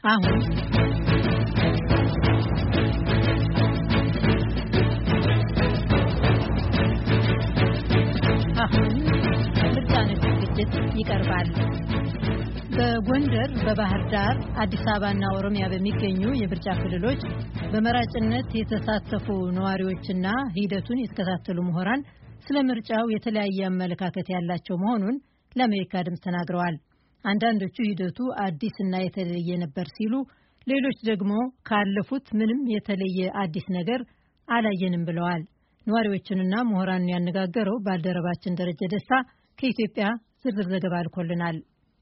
አሁን ምርጫ ዝግጅት ይቀርባል። በጎንደር፣ በባህር ዳር፣ አዲስ አበባና ኦሮሚያ በሚገኙ የምርጫ ክልሎች በመራጭነት የተሳተፉ ነዋሪዎችና ሂደቱን የተከታተሉ ምሁራን ስለ ምርጫው የተለያየ አመለካከት ያላቸው መሆኑን ለአሜሪካ ድምፅ ተናግረዋል። አንዳንዶቹ ሂደቱ አዲስና የተለየ ነበር ሲሉ፣ ሌሎች ደግሞ ካለፉት ምንም የተለየ አዲስ ነገር አላየንም ብለዋል። ነዋሪዎችንና ምሁራንን ያነጋገረው ባልደረባችን ደረጀ ደስታ ከኢትዮጵያ ዝርዝር ዘገባ ልኮልናል።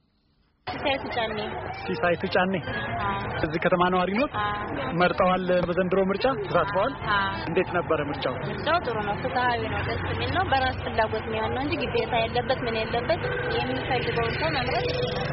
ሲሳይ ቱጫኔ እዚህ ከተማ ነዋሪ ነው። መርጠዋል? በዘንድሮ ምርጫ ተሳትፈዋል? እንዴት ነበር ምርጫው? ጥሩ ነው፣ ፍትሃዊ ነው፣ ደስ የሚል ነው። በራስ ፍላጎት ነው ያለው እንጂ ግዴታ የለበት ምን የለበት። የሚፈልገውን ሰው መምረጥ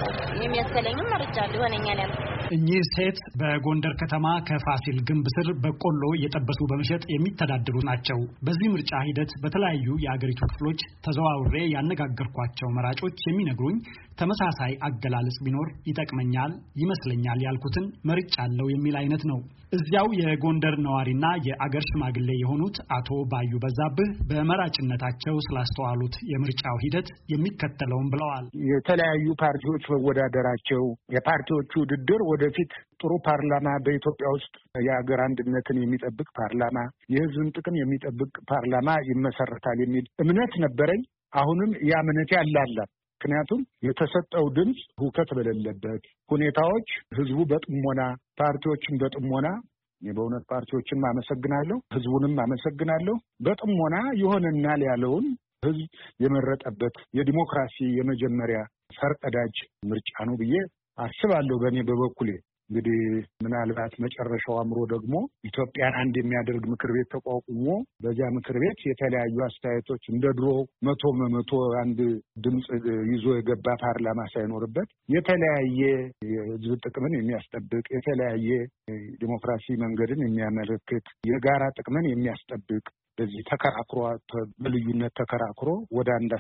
የሚያስፈልገው ምርጫ ሊሆነኛል ያለው። እኚህ ሴት በጎንደር ከተማ ከፋሲል ግንብ ስር በቆሎ እየጠበሱ በመሸጥ የሚተዳደሩ ናቸው። በዚህ ምርጫ ሂደት በተለያዩ የአገሪቱ ክፍሎች ተዘዋውሬ ያነጋገርኳቸው መራጮች የሚነግሩኝ ተመሳሳይ አገላለጽ ቢኖር ይጠቅመኛል ይመስለኛል ያልኩትን መርጫለሁ የሚል አይነት ነው። እዚያው የጎንደር ነዋሪና የአገር ሽማግሌ የሆኑት አቶ ባዩ በዛብህ በመራጭነታቸው ስላስተዋሉት የምርጫው ሂደት የሚከተለውን ብለዋል። የተለያዩ ፓርቲዎች መወዳደራቸው፣ የፓርቲዎቹ ውድድር ወደፊት ጥሩ ፓርላማ በኢትዮጵያ ውስጥ የሀገር አንድነትን የሚጠብቅ ፓርላማ፣ የሕዝብን ጥቅም የሚጠብቅ ፓርላማ ይመሰረታል የሚል እምነት ነበረኝ። አሁንም ያ እምነቴ አላላ። ምክንያቱም የተሰጠው ድምፅ ሁከት በሌለበት ሁኔታዎች ህዝቡ በጥሞና ፓርቲዎችን በጥሞና በእውነት ፓርቲዎችን አመሰግናለሁ፣ ህዝቡንም አመሰግናለሁ። በጥሞና ይሆንናል ያለውን ህዝብ የመረጠበት የዲሞክራሲ የመጀመሪያ ፈርቀዳጅ ምርጫ ነው ብዬ አስባለሁ። በእኔ በበኩሌ እንግዲህ ምናልባት መጨረሻው አምሮ ደግሞ ኢትዮጵያን አንድ የሚያደርግ ምክር ቤት ተቋቁሞ በዚያ ምክር ቤት የተለያዩ አስተያየቶች እንደ ድሮ 100% አንድ ድምፅ ይዞ የገባ ፓርላማ ሳይኖርበት የተለያየ የህዝብ ጥቅምን የሚያስጠብቅ የተለያየ ዲሞክራሲ መንገድን የሚያመለክት የጋራ ጥቅምን የሚያስጠብቅ በዚህ ተከራክሮ በልዩነት ተከራክሮ ወደ አንድ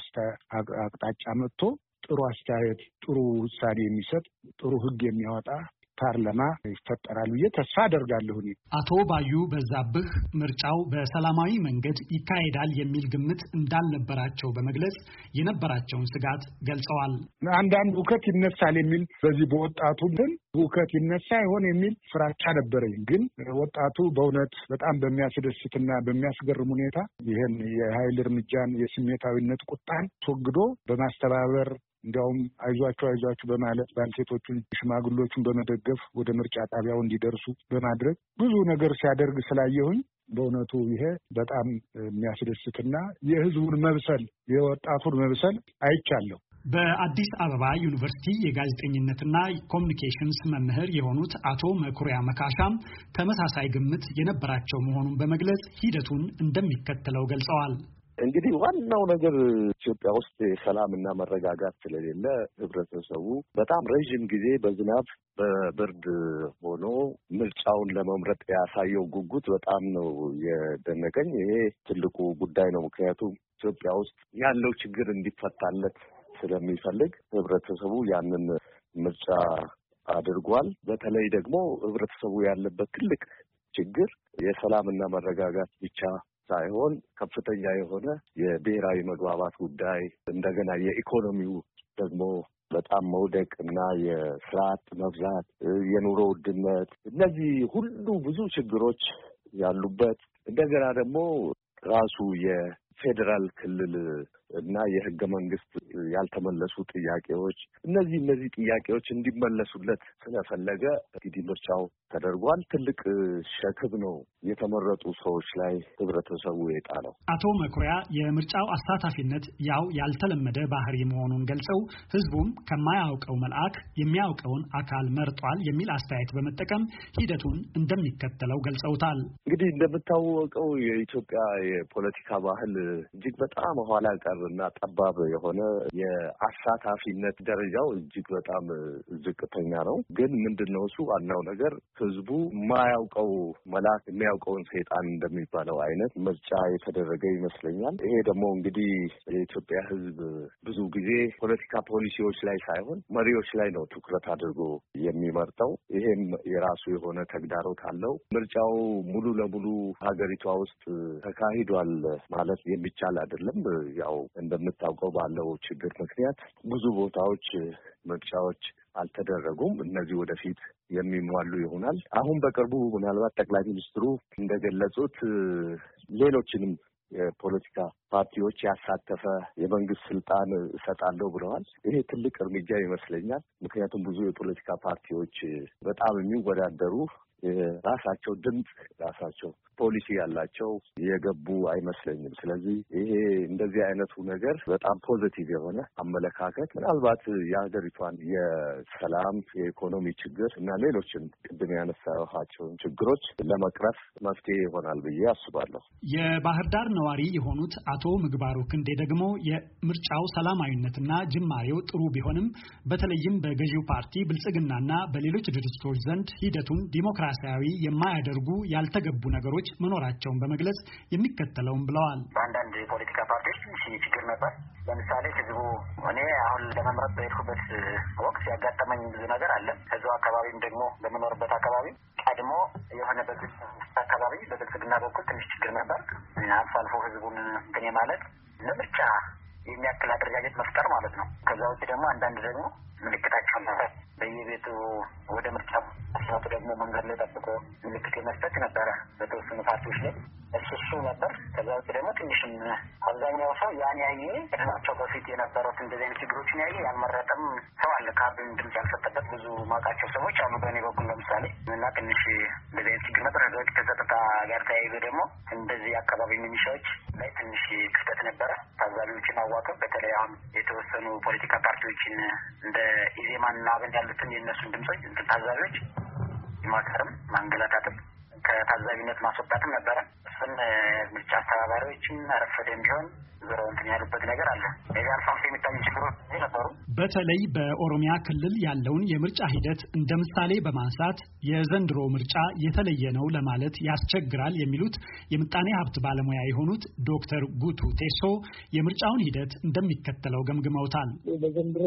አቅጣጫ መጥቶ ጥሩ አስተያየት ጥሩ ውሳኔ የሚሰጥ ጥሩ ህግ የሚያወጣ ፓርላማ ይፈጠራል ብዬ ተስፋ አደርጋለሁ። አቶ ባዩ በዛብህ ምርጫው በሰላማዊ መንገድ ይካሄዳል የሚል ግምት እንዳልነበራቸው በመግለጽ የነበራቸውን ስጋት ገልጸዋል። አንዳንድ ሁከት ይነሳል የሚል በዚህ በወጣቱ ግን ሁከት ይነሳ ይሆን የሚል ፍራቻ ነበረኝ። ግን ወጣቱ በእውነት በጣም በሚያስደስትና በሚያስገርም ሁኔታ ይህን የኃይል እርምጃን የስሜታዊነት ቁጣን ተወግዶ በማስተባበር እንዲያውም አይዟቸው በማለት ባልቴቶቹን ሽማግሎቹን በመደገፍ ወደ ምርጫ ጣቢያው እንዲደርሱ በማድረግ ብዙ ነገር ሲያደርግ ስላየሁኝ በእውነቱ ይሄ በጣም የሚያስደስትና የህዝቡን መብሰል የወጣቱን መብሰል አይቻለሁ። በአዲስ አበባ ዩኒቨርሲቲ የጋዜጠኝነትና ኮሚኒኬሽንስ መምህር የሆኑት አቶ መኩሪያ መካሻም ተመሳሳይ ግምት የነበራቸው መሆኑን በመግለጽ ሂደቱን እንደሚከተለው ገልጸዋል። እንግዲህ ዋናው ነገር ኢትዮጵያ ውስጥ ሰላምና መረጋጋት ስለሌለ ህብረተሰቡ በጣም ረዥም ጊዜ በዝናብ በብርድ ሆኖ ምርጫውን ለመምረጥ ያሳየው ጉጉት በጣም ነው የደነቀኝ። ይሄ ትልቁ ጉዳይ ነው። ምክንያቱም ኢትዮጵያ ውስጥ ያለው ችግር እንዲፈታለት ስለሚፈልግ ህብረተሰቡ ያንን ምርጫ አድርጓል። በተለይ ደግሞ ህብረተሰቡ ያለበት ትልቅ ችግር የሰላምና መረጋጋት ብቻ ሳይሆን ከፍተኛ የሆነ የብሔራዊ መግባባት ጉዳይ፣ እንደገና የኢኮኖሚው ደግሞ በጣም መውደቅ እና የስራ አጥ መብዛት፣ የኑሮ ውድነት፣ እነዚህ ሁሉ ብዙ ችግሮች ያሉበት እንደገና ደግሞ ራሱ የፌዴራል ክልል እና የህገ መንግስት ያልተመለሱ ጥያቄዎች እነዚህ ጥያቄዎች እንዲመለሱለት ስለፈለገ እንግዲህ ምርጫው ተደርጓል። ትልቅ ሸክም ነው የተመረጡ ሰዎች ላይ ህብረተሰቡ የጣለው። አቶ መኩሪያ የምርጫው አሳታፊነት ያው ያልተለመደ ባህሪ መሆኑን ገልጸው ህዝቡም ከማያውቀው መልአክ የሚያውቀውን አካል መርጧል የሚል አስተያየት በመጠቀም ሂደቱን እንደሚከተለው ገልጸውታል። እንግዲህ እንደምታወቀው የኢትዮጵያ የፖለቲካ ባህል እጅግ በጣም ኋላ ቀር እና ጠባብ የሆነ የአሳታፊነት ደረጃው እጅግ በጣም ዝቅተኛ ነው። ግን ምንድነው እሱ ዋናው ነገር ህዝቡ የማያውቀው መልአክ የሚያውቀውን ሰይጣን እንደሚባለው አይነት ምርጫ የተደረገ ይመስለኛል። ይሄ ደግሞ እንግዲህ የኢትዮጵያ ህዝብ ብዙ ጊዜ ፖለቲካ ፖሊሲዎች ላይ ሳይሆን መሪዎች ላይ ነው ትኩረት አድርጎ የሚመርጠው። ይሄም የራሱ የሆነ ተግዳሮት አለው። ምርጫው ሙሉ ለሙሉ ሀገሪቷ ውስጥ ተካሂዷል ማለት የሚቻል አይደለም። ያው እንደምታውቀው ባለው ችግር ምክንያት ብዙ ቦታዎች ምርጫዎች አልተደረጉም። እነዚህ ወደፊት የሚሟሉ ይሆናል። አሁን በቅርቡ ምናልባት ጠቅላይ ሚኒስትሩ እንደገለጹት ሌሎችንም የፖለቲካ ፓርቲዎች ያሳተፈ የመንግስት ስልጣን እሰጣለሁ ብለዋል። ይሄ ትልቅ እርምጃ ይመስለኛል። ምክንያቱም ብዙ የፖለቲካ ፓርቲዎች በጣም የሚወዳደሩ የራሳቸው ድምፅ ራሳቸው ፖሊሲ ያላቸው የገቡ አይመስለኝም። ስለዚህ ይሄ እንደዚህ አይነቱ ነገር በጣም ፖዚቲቭ የሆነ አመለካከት ምናልባት የሀገሪቷን የሰላም የኢኮኖሚ ችግር እና ሌሎችን ቅድም ያነሳኋቸውን ችግሮች ለመቅረፍ መፍትሄ ይሆናል ብዬ አስባለሁ። የባህር ዳር ነዋሪ የሆኑት አቶ ምግባሩ ክንዴ ደግሞ የምርጫው ሰላማዊነትና ጅማሬው ጥሩ ቢሆንም በተለይም በገዢው ፓርቲ ብልጽግናና በሌሎች ድርጅቶች ዘንድ ሂደቱን ዲሞክራሲያዊ የማያደርጉ ያልተገቡ ነገሮች መኖራቸውን በመግለጽ የሚከተለውን ብለዋል። በአንዳንድ የፖለቲካ ፓርቲዎች ትንሽ ችግር ነበር። ለምሳሌ ህዝቡ እኔ አሁን ለመምረጥ በሄድኩበት ወቅት ያጋጠመኝ ብዙ ነገር አለ። ከዛው አካባቢም ደግሞ በምኖርበት አካባቢ ቀድሞ የሆነ አካባቢ በብልጽግና በኩል ትንሽ ችግር ነበር። አልፎ አልፎ ህዝቡን ግን ማለት ለምርጫ የሚያክል አደረጃጀት መፍጠር ማለት ነው። ከዛ ውጭ ደግሞ አንዳንድ ደግሞ ምልክታቸውን በየቤቱ ወደ ምርጫ ሲወጡ ደግሞ መንገድ ላይ ጠብቆ ምልክት የመስጠት ነበረ በተወሰኑ ፓርቲዎች ላይ እሱ ነበር። ከዛ ውጭ ደግሞ ትንሽም አብዛኛው ሰው ያን ያየ ከድናቸው በፊት የነበሩት እንደዚህ አይነት ችግሮችን ያየ ያልመረጠም ሰው አለ። ካርድን ድምጽ ያልሰጠበት ብዙ ማውቃቸው ሰዎች አሉ በእኔ በኩል ለምሳሌ እና ትንሽ እንደዚህ አይነት ችግር ነበር። ከዛ ከጸጥታ ጋር ተያይዞ ደግሞ እንደዚህ አካባቢ ሚኒሻዎች ላይ ትንሽ ክፍተት ነበረ። ታዛቢዎችን አዋቅም በተለይ አሁን የተወሰኑ ፖለቲካ ፓርቲዎችን እንደ ኢዜማና አብን ያሉትን የእነሱን ድምጾች ታዛቢዎች ማሰርም ማንገላታትም ከታዛቢነት ማስወጣትም ነበረ። እሱን ምርጫ አስተባባሪዎችን አረፈደም ቢሆን ዞሮ እንትን ያሉበት ነገር አለ። እዚህ አልፎ አልፎ የሚታዩ ችግሮች ነበሩ። በተለይ በኦሮሚያ ክልል ያለውን የምርጫ ሂደት እንደ ምሳሌ በማንሳት የዘንድሮ ምርጫ የተለየ ነው ለማለት ያስቸግራል የሚሉት የምጣኔ ሀብት ባለሙያ የሆኑት ዶክተር ጉቱ ቴሶ የምርጫውን ሂደት እንደሚከተለው ገምግመውታል። በዘንድሮ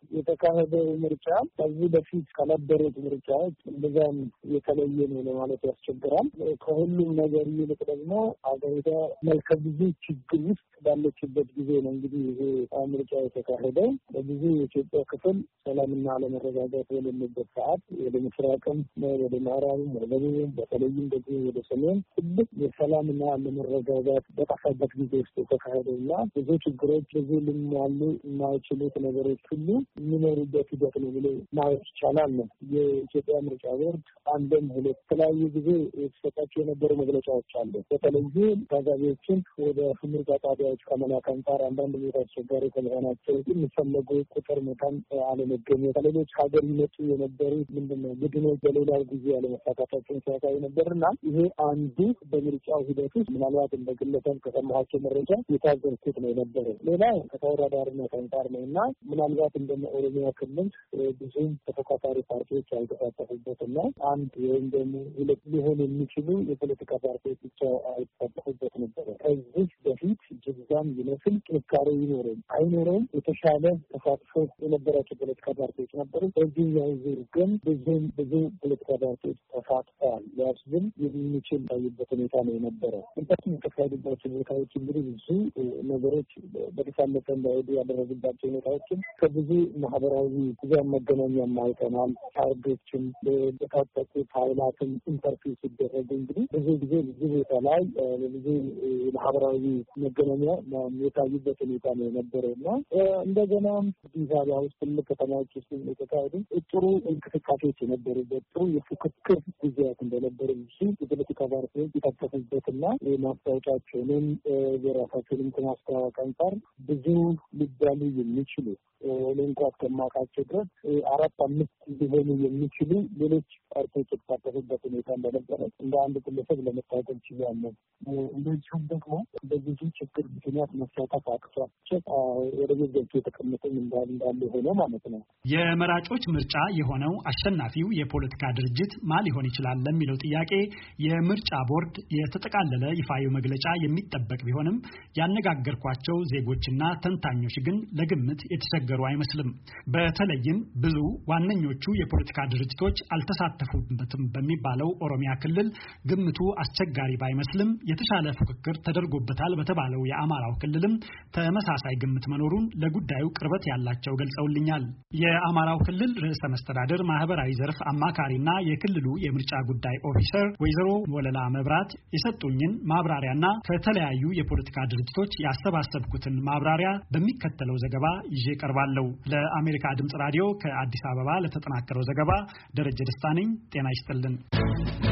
የተካሄደው ምርጫ ከዚህ በፊት ከነበሩት ምርጫዎች እንደዛም የተለየ ነው ለማለት ያስቸግራል። ከሁሉም ነገር ይልቅ ደግሞ አገሪቷ መልከ ብዙ ችግር ውስጥ ባለችበት ጊዜ ነው እንግዲህ ይሄ ምርጫ የተካሄደው። በብዙ የኢትዮጵያ ክፍል ሰላምና አለመረጋጋት በሌለበት ሰዓት ወደ ምስራቅም ወደ ምዕራብም ወደ ደቡብም በተለይም ደግሞ ወደ ሰሜን ትልቅ የሰላምና አለመረጋጋት በጠፋበት ጊዜ ውስጥ የተካሄደውና ብዙ ችግሮች ብዙ ሊሟሉ የማይችሉት ነገሮች ሁሉ የሚኖሩበት ሂደት ነው ብሎ ማየት ይቻላል ነው። የኢትዮጵያ ምርጫ ቦርድ አንድም ሁለት የተለያዩ ጊዜ የተሰጣቸው የነበሩ መግለጫዎች አሉ። በተለይም ታዛቢዎችን ወደ ምርጫ ጣቢያዎች ከመላክ አንጻር አንዳንድ ቦታ አስቸጋሪ ከመሆናቸው የሚፈለጉ ቁጥር መጠን አለመገኘት፣ ከሌሎች ሀገር ይመጡ የነበሩ ምንድነው ቡድኖች በሌላው ጊዜ ያለመሳካታቸውን ሲያሳይ ነበርና ይሄ አንዱ በምርጫው ሂደት ውስጥ ምናልባት እንደ ግለሰብ ከሰማኋቸው መረጃ የታዘብኩት ነው የነበረው። ሌላው ከተወዳዳሪነት አንጻር ነው እና ምናልባት እንደ ኦሮሚያ ክልል ብዙም ተፎካካሪ ፓርቲዎች ያልተሳተፉበትና አንድ ወይም ደግሞ ሁለት ሊሆን የሚችሉ የፖለቲካ ፓርቲዎች ብቻ አይሳተፉበት ነበረ። ከዚህ በፊት ጅብዛም ይመስል ጥንካሬ ይኖረም አይኖረውም የተሻለ ተሳትፎ የነበራቸው ፖለቲካ ፓርቲዎች ነበሩ። በዚህኛው ዙር ግን ብዙ ፖለቲካ ፓርቲዎች ተሳትፈዋል ሊያስብል የሚችል ታይበት ሁኔታ ነው የነበረው። እንታችን የተካሄዱባቸው ሁኔታዎች እንግዲህ ብዙ ነገሮች በተሳለፈ እንዳይሄዱ ያደረጉባቸው ሁኔታዎችን ከብዙ ማህበራዊ ብዙሃን መገናኛ አይተናል። ካርዶችም በታጠቁት ኃይላትም ኢንተርፊው ሲደረጉ እንግዲህ ብዙ ጊዜ ብዙ ቦታ ላይ ብዙ ማህበራዊ መገናኛ የታዩበት ሁኔታ ነው የነበረው እና እንደገና አዲስ አበባ ውስጥ ትልቅ ከተማዎች ውስጥ የተካሄዱ ጥሩ እንቅስቃሴዎች የነበሩበት ጥሩ የፉክክር ጊዜያት እንደነበሩ ብዙ የፖለቲካ ፓርቲዎች የታቀፉበትና ማስታወቂያቸውንም የራሳቸውንም ከማስተዋወቅ አንጻር ብዙ ሊባሉ የሚችሉ ለእንኳን ከማውቃቸው ድረስ 4-5 ሊሆኑ የሚችሉ ሌሎች ፓርቲዎች የተሳተፉበት ሁኔታ እንደነበረ እንደ አንድ ግለሰብ ለመታወቅ ችያለሁ። እንችላለን። እንደዚሁም ደግሞ በብዙ ችግር ምክንያት መሳተፍ አቅቷቸው ወደ ቤት ገብቶ የተቀመጠኝ እንዳለ ሆነ ማለት ነው። የመራጮች ምርጫ የሆነው አሸናፊው የፖለቲካ ድርጅት ማን ሊሆን ይችላል ለሚለው ጥያቄ የምርጫ ቦርድ የተጠቃለለ ይፋዊ መግለጫ የሚጠበቅ ቢሆንም ያነጋገርኳቸው ዜጎችና ተንታኞች ግን ለግምት የተቸገሩ አይመስልም። በተለይም ብዙ ዋነኞቹ የፖለቲካ ድርጅቶች አልተሳተፉበትም በሚባለው ኦሮሚያ ክልል ግምቱ አስቸጋሪ ባይመስልም የተሻለ ፉክክር ተደርጎበታል በተባለው የአማራው ክልልም ተመሳሳይ ግምት መኖሩን ለጉዳዩ ቅርበት ያላቸው ገልጸውልኛል። የአማራው ክልል ርዕሰ መስተዳድር ማህበራዊ ዘርፍ አማካሪና የክልሉ የምርጫ ጉዳይ ኦፊሰር ወይዘሮ ወለላ መብራት የሰጡኝን ማብራሪያና ከተለያዩ የፖለቲካ ድርጅቶች ያሰባሰብኩትን ማብራሪያ በሚከተለው ዘገባ ይዤ ቀርባለሁ። ለአሜሪካ ድምጽ ራዲዮ ከአዲስ አበባ ለተጠናከረው ዘገባ ደረጀ ደስታ ነኝ። ጤና ይስጥልን።